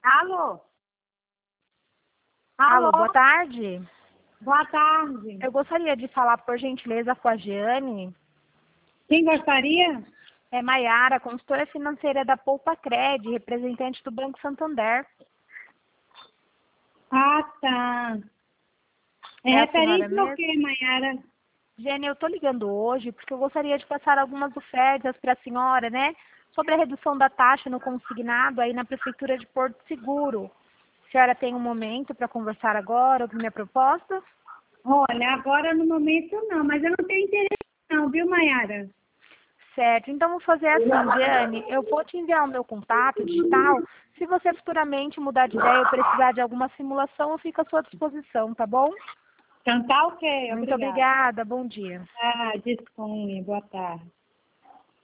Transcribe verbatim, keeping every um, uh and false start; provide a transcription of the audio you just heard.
Alô? Alô, Alô? boa tarde. Boa tarde. Eu gostaria de falar, por gentileza, com a Jeane. Quem gostaria? É Maiara, consultora financeira da Poupa Cred, representante do Banco Santander. Ah, tá. É, É a referente senhora ao mesmo? que, Mayara? Jeane, eu estou ligando hoje porque eu gostaria de passar algumas ofertas para a senhora, né? Sobre a redução da taxa no consignado aí na Prefeitura de Porto Seguro. A senhora tem um momento para conversar agora sobre minha proposta? Olha, agora no momento não, mas eu não tenho interesse não, viu, Mayara? Certo, então vou fazer assim, Jeane, eu vou te enviar o meu contato digital. Se você futuramente mudar de ideia ou precisar de alguma simulação, eu fico à sua disposição, tá bom? Então tá ok, Muito obrigada. obrigada, bom dia. Ah, disponha, boa tarde.